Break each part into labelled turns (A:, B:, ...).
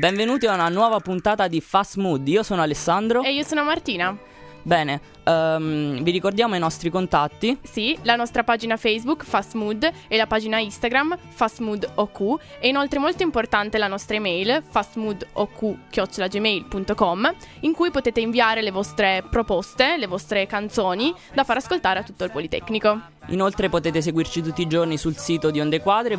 A: Benvenuti a una nuova puntata di Fast Mood. Io sono Alessandro.
B: E io sono Martina.
A: Bene, vi ricordiamo i nostri contatti?
B: Sì, la nostra pagina Facebook Fast Mood e la pagina Instagram fastmoodok, e inoltre molto importante la nostra email fastmoodok@gmail.com, in cui potete inviare le vostre proposte, le vostre canzoni da far ascoltare a tutto il Politecnico.
A: Inoltre potete seguirci tutti i giorni sul sito di Onde Quadre,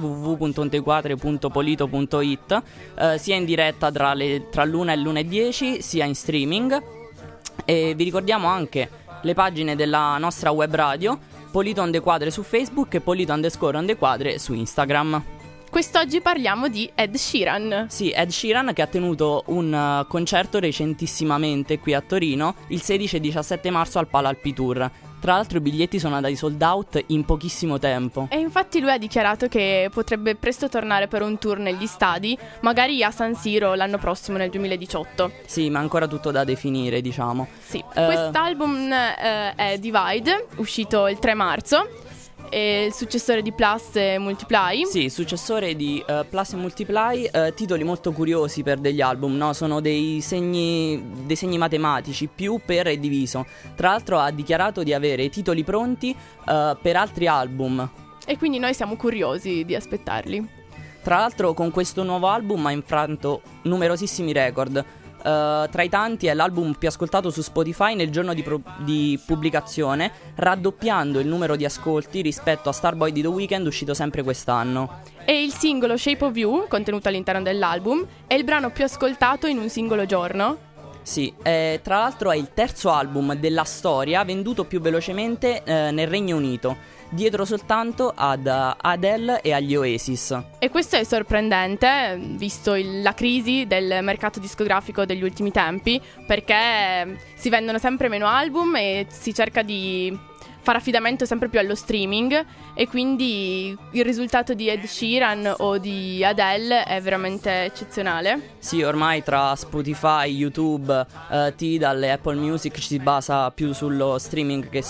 A: www.ondequadre.polito.it, sia in diretta tra l'1 e l'1:10, sia in streaming. E vi ricordiamo anche le pagine della nostra web radio, Polito Onde Quadre su Facebook e Polito_Onde Quadre su Instagram.
B: Quest'oggi parliamo di Ed Sheeran.
A: Sì, Ed Sheeran, che ha tenuto un concerto recentissimamente qui a Torino il 16 e 17 marzo al Palal Tour. Tra l'altro i biglietti sono andati sold out in pochissimo tempo.
B: E infatti lui ha dichiarato che potrebbe presto tornare per un tour negli stadi, magari a San Siro l'anno prossimo, nel 2018.
A: Sì, ma ancora tutto da definire, diciamo.
B: Sì, quest'album è Divide, uscito il 3 marzo. E il successore di Plus e Multiply.
A: Sì, successore di Plus e Multiply, titoli molto curiosi per degli album, no? Sono dei segni matematici, più per e diviso. Tra l'altro ha dichiarato di avere i titoli pronti per altri album.
B: E quindi noi siamo curiosi di aspettarli.
A: Tra l'altro con questo nuovo album ha infranto numerosissimi record. Tra i tanti è l'album più ascoltato su Spotify nel giorno di pubblicazione, raddoppiando il numero di ascolti rispetto a Starboy di The Weeknd, uscito sempre quest'anno.
B: E il singolo Shape of You, contenuto all'interno dell'album, è il brano più ascoltato in un singolo giorno.
A: Sì, tra l'altro è il terzo album della storia venduto più velocemente nel Regno Unito, dietro soltanto ad Adele e agli Oasis.
B: E questo è sorprendente, visto la crisi del mercato discografico degli ultimi tempi, perché si vendono sempre meno album e si cerca di fare affidamento sempre più allo streaming, e quindi il risultato di Ed Sheeran o di Adele è veramente eccezionale.
A: Sì, ormai tra Spotify, YouTube, Tidal e Apple Music ci si basa più sullo streaming che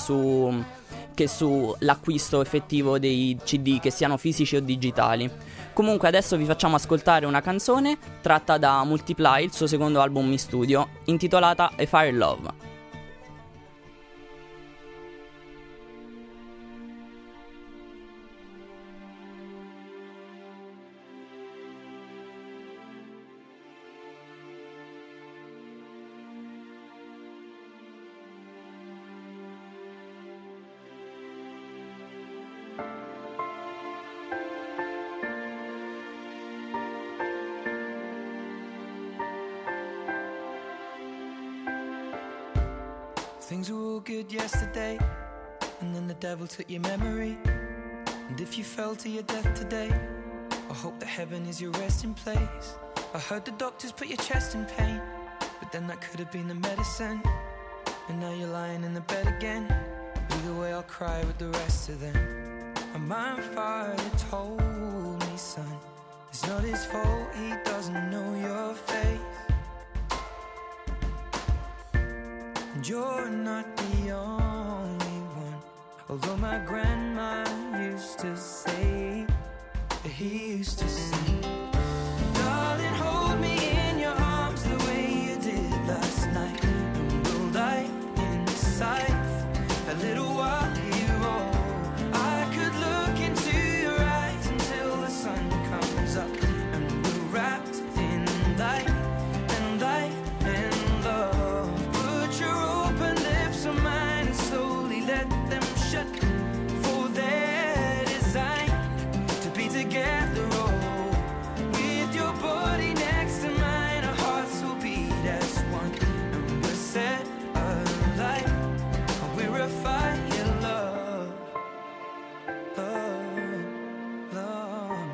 A: sull'acquisto effettivo dei CD, che siano fisici o digitali. Comunque adesso vi facciamo ascoltare una canzone tratta da Multiply, il suo secondo album in studio, intitolata A Fire Love.
C: Things were all good yesterday, and then the devil took your memory. And if you fell to your death today, I hope that heaven is your resting place. I heard the doctors put your chest in pain, but then that could have been the medicine. And now you're lying in the bed again. Either way I'll cry with the rest of them. And my father told me, son, it's not his fault, he doesn't know your face. And you're not the only one, although my grandma used to say, he used to sing, darling, hold me in your arms the way you did last night, and we'll lie inside a little while here. Oh, I could look into your eyes until the sun comes up, and we're wrapped in light and light and love. Put your open lips on mine and slowly let them shut, for they're designed to be together. Oh, with your body next to mine, our hearts will beat as one, and we're set alight. We're a fire, love, love, love.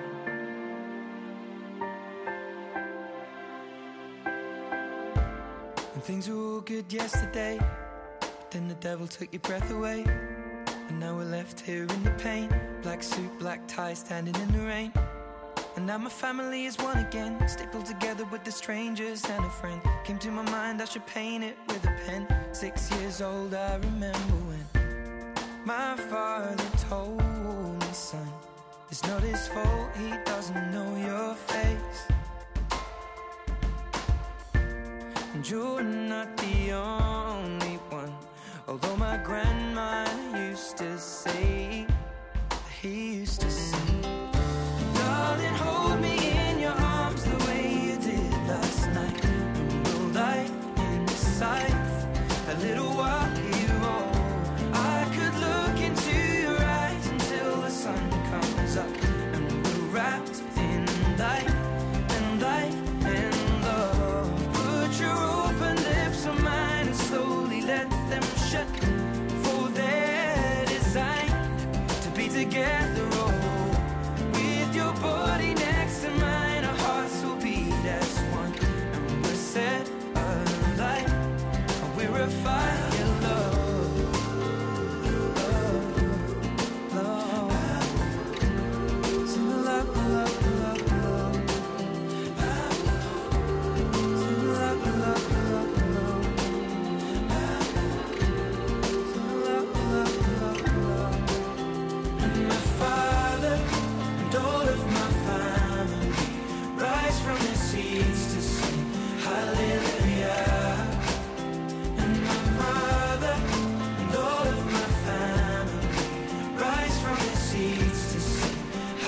C: And things were all good yesterday, but then the devil took your breath away. And now we're left here in the pain, black suit, black tie, standing in the rain. And now my family is one again, stapled together with the strangers and a friend. Came to my mind I should paint it with a pen. 6 years old I remember when my father told me, son, it's not his fault, he doesn't know your face. And you're not the only one. Although my grandma used to say, he used to say, darling, hold me in your arms the way you did last night. And we'll lie inside a little while here. I could look into your eyes until the sun comes up. And we're wrapped in light and light and love. Put your open lips on mine and slowly let them shut. For they're designed to be together. Oh, with your body next to mine, our hearts will beat as one. And we're set alight. We're a fire, love, love, love. Sing love, love, love, love. Sing love, love, love, love. Sing love, love, love, love. And my father and all of my family rise from their seats to sing hallelujah. And my mother and all of my family rise from their seats to sing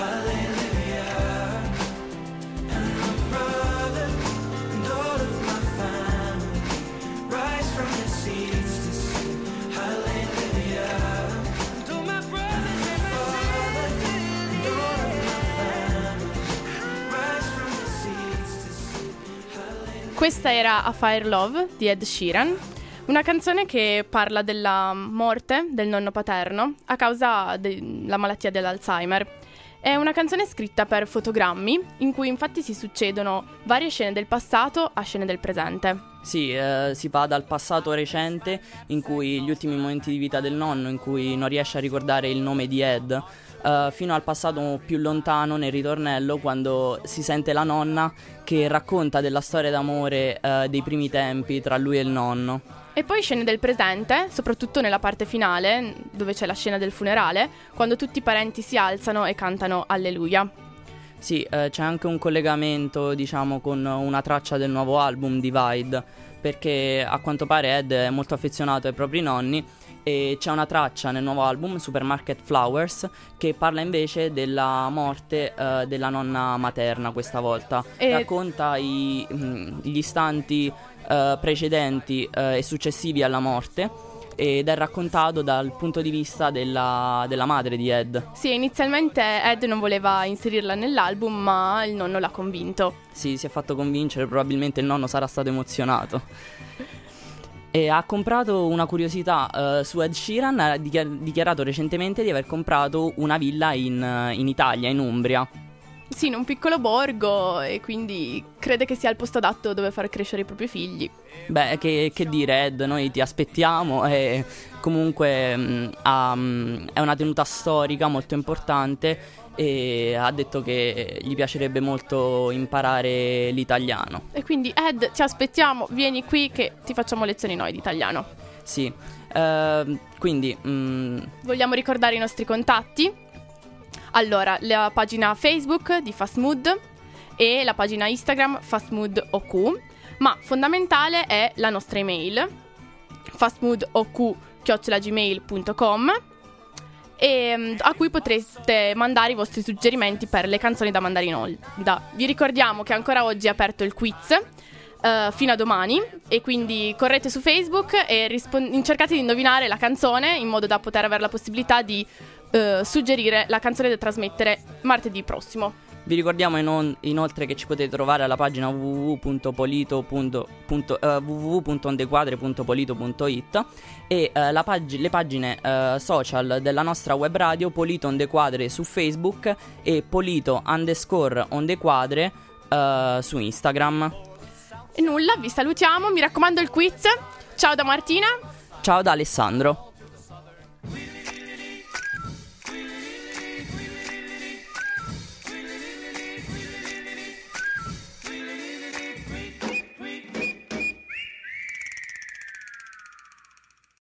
C: hallelujah. And my brother and all of my family rise from their seats to sing hallelujah. And all my brothers and my sisters and all of my family rise from their seats to sing hallelujah.
B: Questa era A Fire Love di Ed Sheeran, una canzone che parla della morte del nonno paterno a causa della malattia dell'Alzheimer. È una canzone scritta per fotogrammi, in cui infatti si succedono varie scene del passato a scene del presente.
A: Sì, si va dal passato recente, in cui gli ultimi momenti di vita del nonno, in cui non riesce a ricordare il nome di Ed, fino al passato più lontano nel ritornello, quando si sente la nonna che racconta della storia d'amore dei primi tempi tra lui e il nonno.
B: E poi scene del presente, soprattutto nella parte finale, dove c'è la scena del funerale, quando tutti i parenti si alzano e cantano Alleluia.
A: Sì, c'è anche un collegamento, diciamo, con una traccia del nuovo album Divide, perché a quanto pare Ed è molto affezionato ai propri nonni e c'è una traccia nel nuovo album Supermarket Flowers che parla invece della morte della nonna materna questa volta. Racconta gli istanti precedenti e successivi alla morte, ed è raccontato dal punto di vista della madre di Ed.
B: Sì, inizialmente Ed non voleva inserirla nell'album, ma il nonno l'ha convinto.
A: Sì, si è fatto convincere, probabilmente il nonno sarà stato emozionato. E ha comprato una curiosità su Ed Sheeran, ha dichiarato recentemente di aver comprato una villa in Italia, in Umbria.
B: Sì, in un piccolo borgo, e quindi crede che sia il posto adatto dove far crescere i propri figli.
A: Beh, che dire Ed, noi ti aspettiamo e comunque è una tenuta storica molto importante e ha detto che gli piacerebbe molto imparare l'italiano.
B: E quindi Ed, ti aspettiamo, vieni qui che ti facciamo lezioni noi di italiano.
A: Sì, quindi
B: vogliamo ricordare i nostri contatti? Allora, la pagina Facebook di Fast Mood e la pagina Instagram fastmoodok, ma fondamentale è la nostra email fastmoodok@gmail.com, e a cui potreste mandare i vostri suggerimenti per le canzoni da mandare in onda. Vi ricordiamo che ancora oggi è aperto il quiz fino a domani, e quindi correte su Facebook e cercate di indovinare la canzone in modo da poter avere la possibilità di suggerire la canzone da trasmettere martedì prossimo.
A: Vi ricordiamo inoltre che ci potete trovare alla pagina www.ondequadre.polito.it e le pagine social della nostra web radio, Polito On The Quadre su Facebook e Polito_ondequadre su Instagram.
B: E nulla, vi salutiamo, mi raccomando il quiz. Ciao da Martina.
A: Ciao da Alessandro.